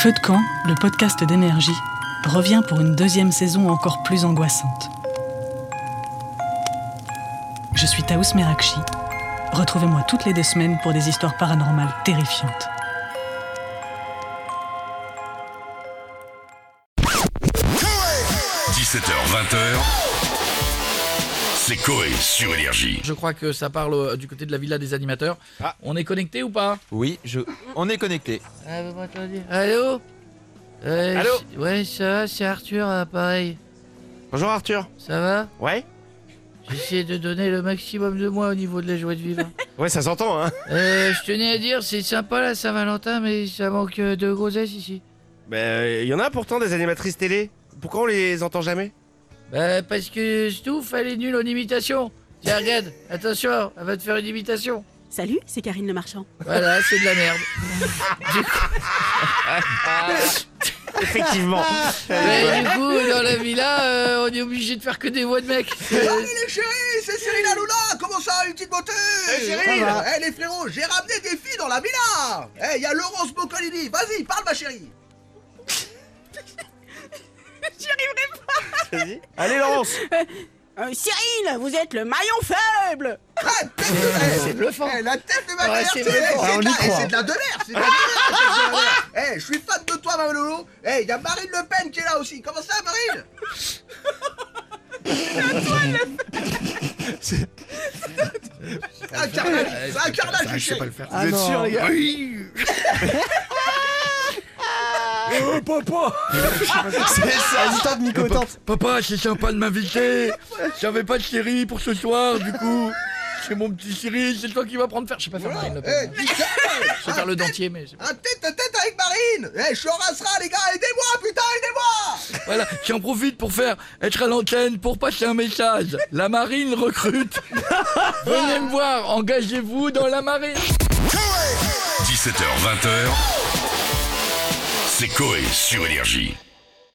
Feu de camp, le podcast d'énergie, revient pour une deuxième saison encore plus angoissante. Je suis Taous Merakchi. Retrouvez-moi toutes les 2 semaines pour des histoires paranormales terrifiantes. – 17h-20h, c'est Coé sur Énergie. Je crois que ça parle du côté de la villa des animateurs. Ah. On est connecté ou pas? Oui, on est connecté. Vous m'entendez? Allô? Allô? Ouais, ça va, c'est Arthur à l'appareil. Bonjour Arthur. Ça va? Ouais? J'essaie de donner le maximum de moi au niveau de la joie de vivre. Ouais, ça s'entend, hein. Je tenais à dire, c'est sympa la Saint-Valentin, mais ça manque de grossesse ici. Il y en a pourtant des animatrices télé. Pourquoi on les entend jamais? Parce que Stouff, elle est nulle en imitation. Tiens, regarde, attention, elle va te faire une imitation. Salut, c'est Karine Le Marchand. Voilà, c'est de la merde. Effectivement. Mais du coup, dans la villa, on est obligé de faire que des voix de mecs. Salut les chéris, c'est Cyril Hanouna. Comment ça, une petite beauté? Cyril, les frérots, j'ai ramené des filles dans la villa. Y a Laurence Boccolini, vas-y, parle ma chérie. J'y arriverai pas. Vas-y. Allez Laurence. Cyril, vous êtes le maillon faible. C'est bluffant. La tête de ma Ouais, mère, c'est c'est bluffant. c'est On de y la- croit. c'est de la demeure, c'est de la demeure. Je suis fan de toi, Manolo. Y a Marine Le Pen qui est là aussi. Comment ça, Marine? C'est un carnage, c'est un carnage, Je sais chérie. pas le faire. Vous êtes sûrs les gars? Papa! C'est ça. Vas-y, tente Nico, tente. Papa, c'est sympa de m'inviter. J'avais pas de chérie pour ce soir, du coup. C'est mon petit Cyril, c'est toi qui vas prendre faire. Je sais pas faire Marine Le Pen. Dis ça. Je sais faire le dentier, mais. Un tête-à-tête avec Marine. Je suis en rassera, les gars, aidez-moi, putain, aidez-moi. Voilà, j'en profite pour être à l'antenne pour passer un message. La marine recrute. Venez me voir, engagez-vous dans la marine. 17h-20h, c'est Coé sur Énergie.